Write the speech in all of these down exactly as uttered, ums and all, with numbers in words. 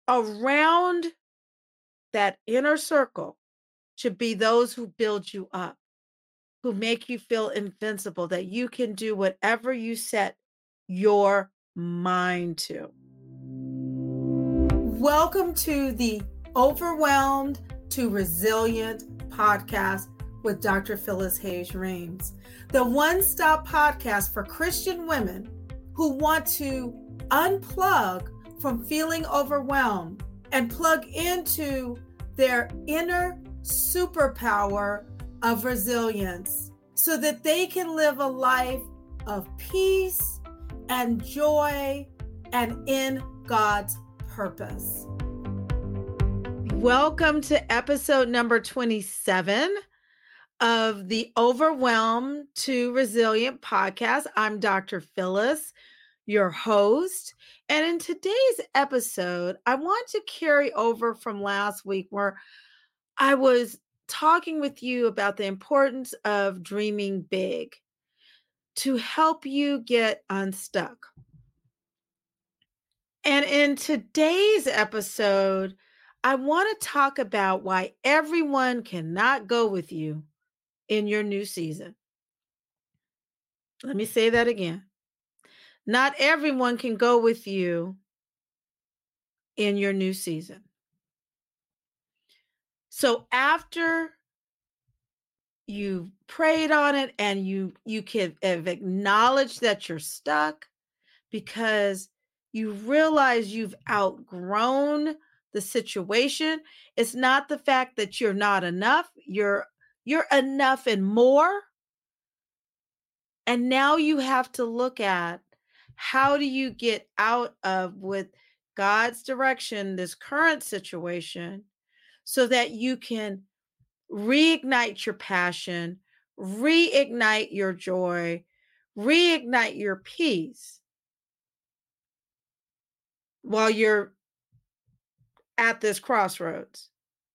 around that inner circle should be those who build you up, who make you feel invincible, that you can do whatever you set your mind to. Welcome to the Overwhelmed to Resilient podcast with Doctor Phyllis Hayes Rains, the one-stop podcast for Christian women who want to unplug from feeling overwhelmed and plug into their inner superpower of resilience so that they can live a life of peace and joy and in God's purpose. Welcome to episode number twenty-seven of the Overwhelmed to Resilient podcast. I'm Doctor Phyllis, your host. And in today's episode, I want to carry over from last week where I was talking with you about the importance of dreaming big to help you get unstuck. And in today's episode, I want to talk about why everyone cannot go with you in your new season. Let me say that again. Not everyone can go with you in your new season. So after you've prayed on it and you you can have acknowledged that you're stuck because you realize you've outgrown the situation. It's not the fact that you're not enough. You're you're enough and more. And now you have to look at how do you get out of, with God's direction, this current situation so that you can reignite your passion, reignite your joy, reignite your peace while you're at this crossroads.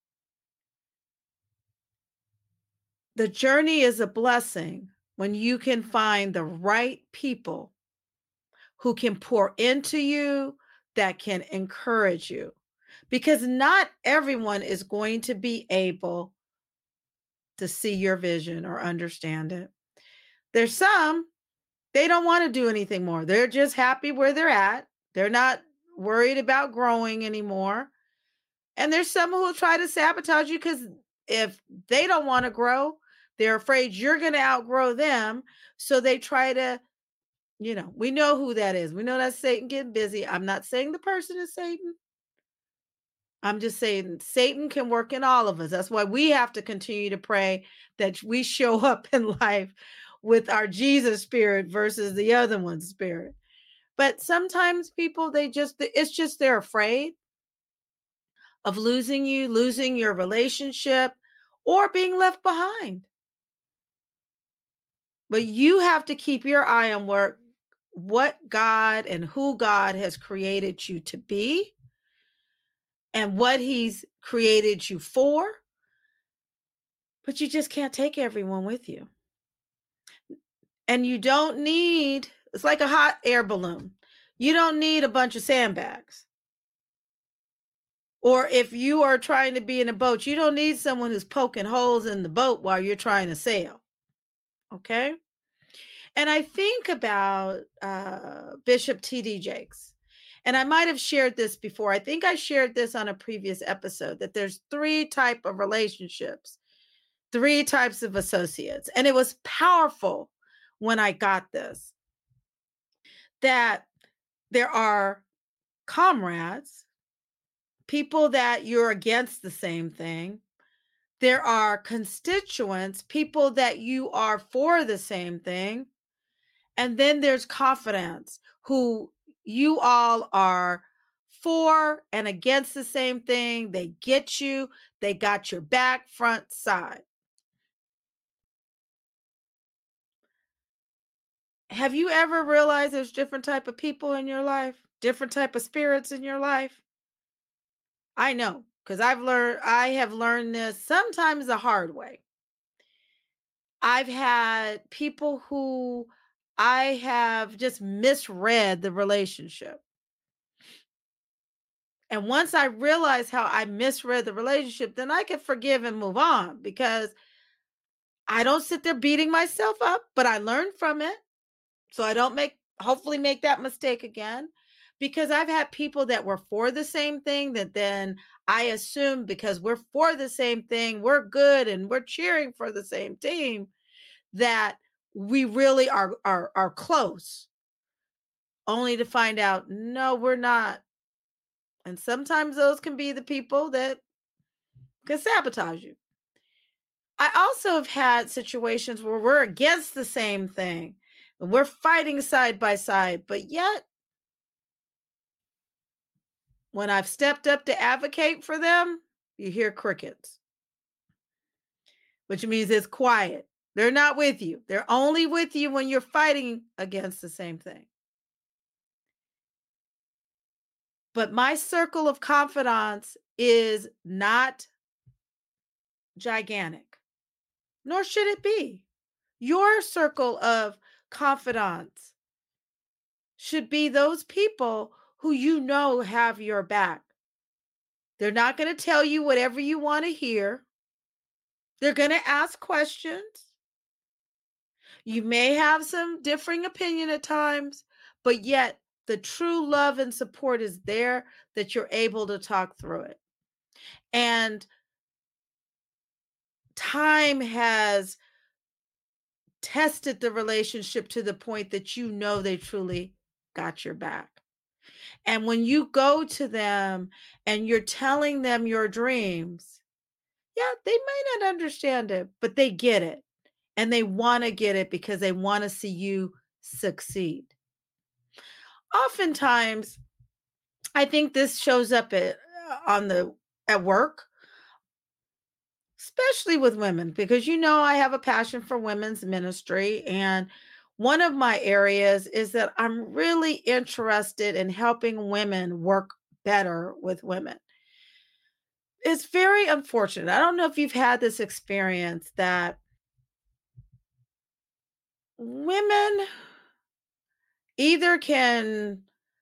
The journey is a blessing when you can find the right people who can pour into you, that can encourage you, because not everyone is going to be able to see your vision or understand it. There's some, they don't want to do anything more. They're just happy where they're at. They're not worried about growing anymore. And there's some who will try to sabotage you because if they don't want to grow, they're afraid you're going to outgrow them. So they try to, you know, we know who that is. We know that's Satan getting busy. I'm not saying the person is Satan. I'm just saying Satan can work in all of us. That's why we have to continue to pray that we show up in life with our Jesus spirit versus the other one's spirit. But sometimes people, they just, it's just they're afraid of losing you, losing your relationship, or being left behind. But you have to keep your eye on where, what God and who God has created you to be and what he's created you for. But you just can't take everyone with you. And you don't need, it's like a hot air balloon. You don't need a bunch of sandbags. Or if you are trying to be in a boat, you don't need someone who's poking holes in the boat while you're trying to sail. Okay? And I think about uh, Bishop T D Jakes. And I might have shared this before. I think I shared this on a previous episode, that there's three types of relationships, three types of associates. And it was powerful when I got this, that there are comrades, people that you're against the same thing. There are constituents, people that you are for the same thing. And then there's confidants, who you all are for and against the same thing. They get you. They got your back, front, side. Have you ever realized there's different type of people in your life, different type of spirits in your life? I know, because I've learned, I have learned this sometimes the hard way. I've had people who I have just misread the relationship. And once I realize how I misread the relationship, then I can forgive and move on because I don't sit there beating myself up, but I learn from it. So I don't make, hopefully, make that mistake again. Because I've had people that were for the same thing that then I assume because we're for the same thing, we're good and we're cheering for the same team, that we really are are are close, only to find out no, we're not. And sometimes those can be the people that can sabotage you. I also have had situations where we're against the same thing and we're fighting side by side, but yet when I've stepped up to advocate for them, you hear crickets, which means it's quiet. They're not with you. They're only with you when you're fighting against the same thing. But my circle of confidants is not gigantic, nor should it be. Your circle of confidants should be those people who you know have your back. They're not going to tell you whatever you want to hear. They're going to ask questions. You may have some differing opinion at times, but yet the true love and support is there that you're able to talk through it. And time has tested the relationship to the point that you know they truly got your back. And when you go to them and you're telling them your dreams, yeah, they might not understand it, but they get it. And they want to get it because they want to see you succeed. Oftentimes, I think this shows up at on the at work, especially with women, because you know I have a passion for women's ministry, and one of my areas is that I'm really interested in helping women work better with women. It's very unfortunate. I don't know if you've had this experience that women either can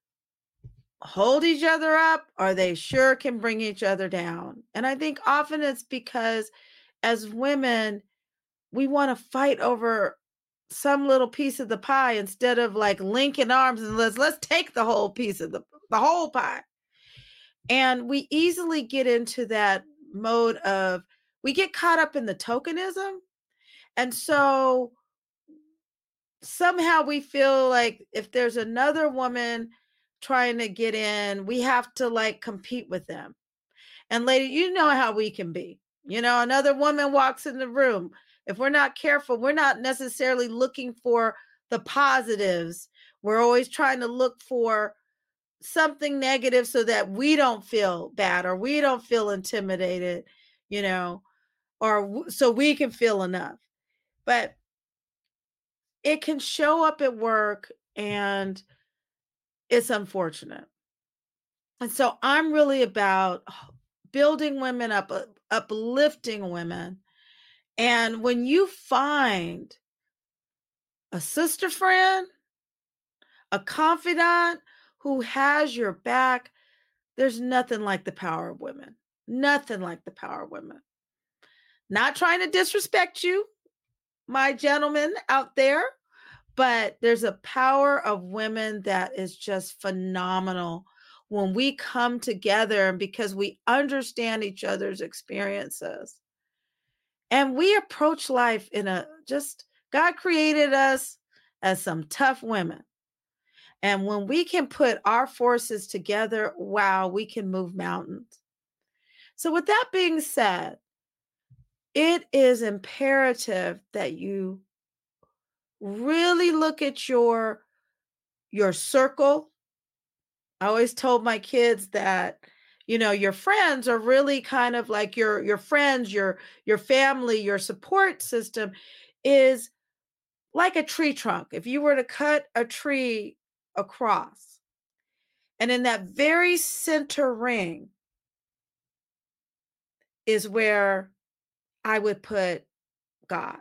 hold each other up or they sure can bring each other down. And I think often it's because as women, we want to fight over some little piece of the pie instead of like linking arms and let's let's take the whole piece of the the whole pie. And we easily get into that mode of we get caught up in the tokenism. And so somehow we feel like if there's another woman trying to get in, we have to like compete with them. And lady, you know how we can be. You know, another woman walks in the room. If we're not careful, we're not necessarily looking for the positives. We're always trying to look for something negative so that we don't feel bad or we don't feel intimidated, you know, or w- so we can feel enough. But it can show up at work and it's unfortunate. And so I'm really about building women up, uh, uplifting women. And when you find a sister friend, a confidant who has your back, there's nothing like the power of women. Nothing like the power of women. Not trying to disrespect you, my gentlemen out there, but there's a power of women that is just phenomenal when we come together and because we understand each other's experiences. And we approach life in a just, God created us as some tough women. And when we can put our forces together, wow, we can move mountains. So, with that being said, it is imperative that you really look at your your circle. I always told my kids that, you know, your friends are really kind of like your your friends, your your family, your support system is like a tree trunk. If you were to cut a tree across, and in that very center ring is where I would put God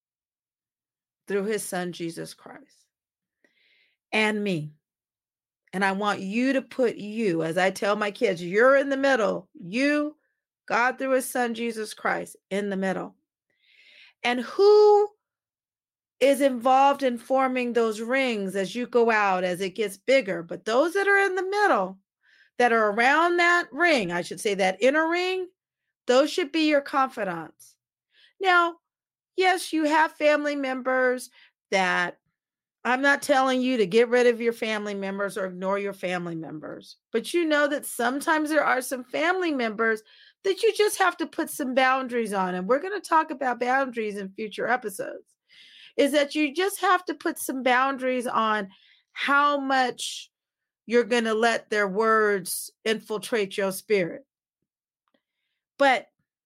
through his son Jesus Christ and me. And I want you to put you, as I tell my kids, you're in the middle. You, God through his son, Jesus Christ, in the middle. And who is involved in forming those rings as you go out, as it gets bigger? But those that are in the middle, that are around that ring, I should say that inner ring, those should be your confidants. Now, yes, you have family members that I'm not telling you to get rid of your family members or ignore your family members, but you know that sometimes there are some family members that you just have to put some boundaries on. And we're going to talk about boundaries in future episodes. Is that you just have to put some boundaries on how much you're going to let their words infiltrate your spirit. But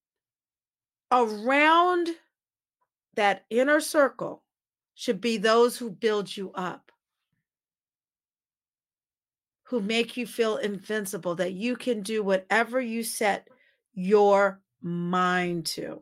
around that inner circle should be those who build you up, who make you feel invincible, that you can do whatever you set your mind to.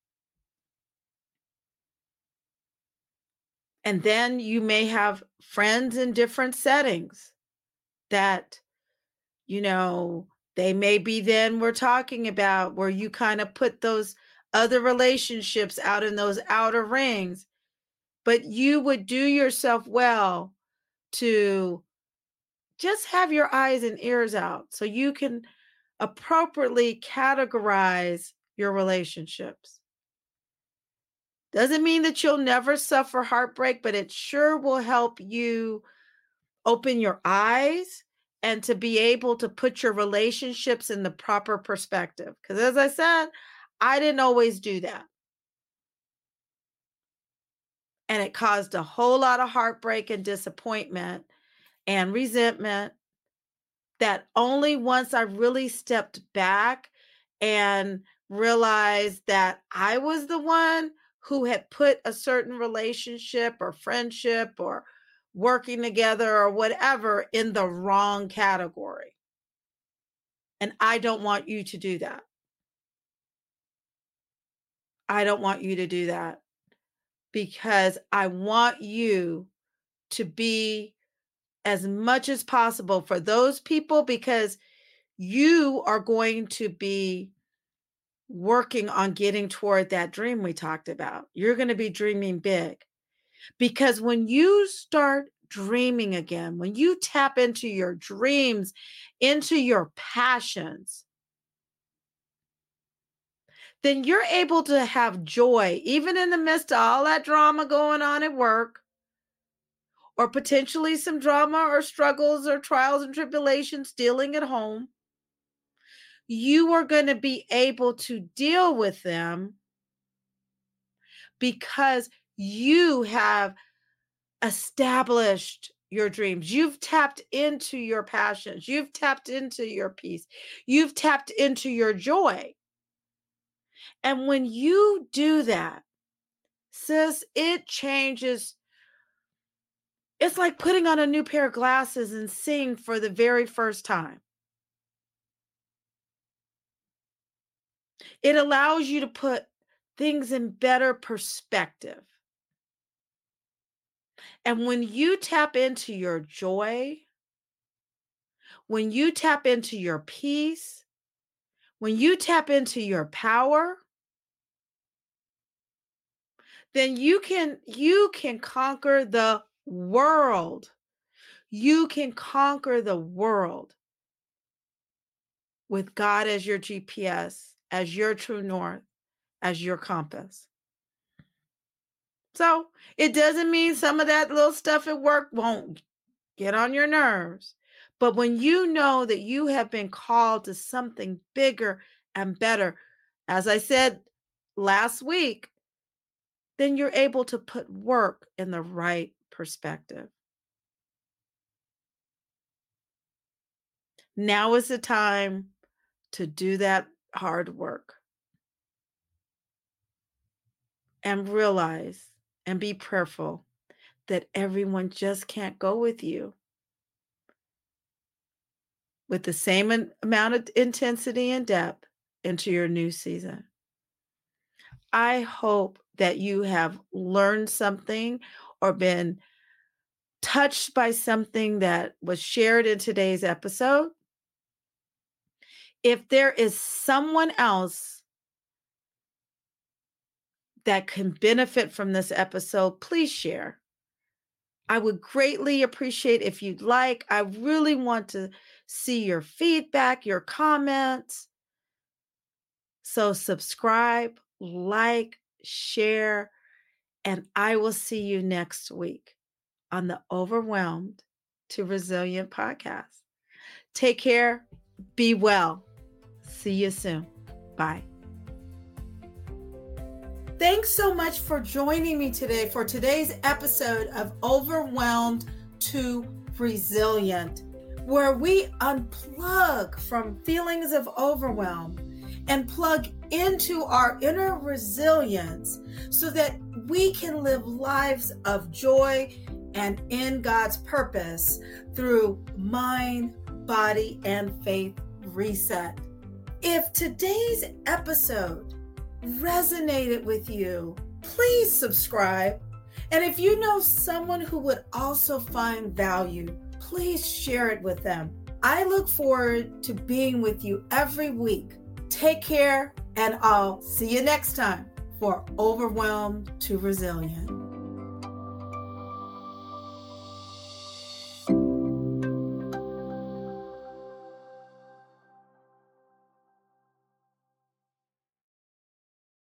And then you may have friends in different settings that, you know, they may be then we're talking about where you kind of put those other relationships out in those outer rings, but you would do yourself well to just have your eyes and ears out so you can appropriately categorize your relationships. Doesn't mean that you'll never suffer heartbreak, but it sure will help you open your eyes and to be able to put your relationships in the proper perspective. Because as I said, I didn't always do that. And it caused a whole lot of heartbreak and disappointment and resentment that only once I really stepped back and realized that I was the one who had put a certain relationship or friendship or working together or whatever in the wrong category. And I don't want you to do that. I don't want you to do that because I want you to be as much as possible for those people, because you are going to be working on getting toward that dream we talked about. You're going to be dreaming big, because when you start dreaming again, when you tap into your dreams, into your passions, then you're able to have joy, even in the midst of all that drama going on at work, or potentially some drama or struggles or trials and tribulations dealing at home. You are going to be able to deal with them because you have established your dreams. You've tapped into your passions. You've tapped into your peace. You've tapped into your joy. And when you do that, sis, it changes. It's like putting on a new pair of glasses and seeing for the very first time. It allows you to put things in better perspective. And when you tap into your joy, when you tap into your peace, when you tap into your power, then you can you can conquer the world. You can conquer the world with God as your G P S, as your true north, as your compass. So it doesn't mean some of that little stuff at work won't get on your nerves. But when you know that you have been called to something bigger and better, as I said last week, then you're able to put work in the right perspective. Now is the time to do that hard work and realize and be prayerful that everyone just can't go with you with the same an- amount of intensity and depth into your new season. I hope that you have learned something or been touched by something that was shared in today's episode, if there is someone else that can benefit from this episode, please share. I would greatly appreciate if you'd like. I really want to see your feedback, your comments. So subscribe, like, share, and I will see you next week on the Overwhelmed to Resilient podcast. Take care. Be well. See you soon. Bye. Thanks so much for joining me today for today's episode of Overwhelmed to Resilient, where we unplug from feelings of overwhelm and plug into our inner resilience so that we can live lives of joy and in God's purpose through mind, body, and faith reset. If today's episode resonated with you, please subscribe. And if you know someone who would also find value, please share it with them. I look forward to being with you every week. Take care, and I'll see you next time for Overwhelmed to Resilient.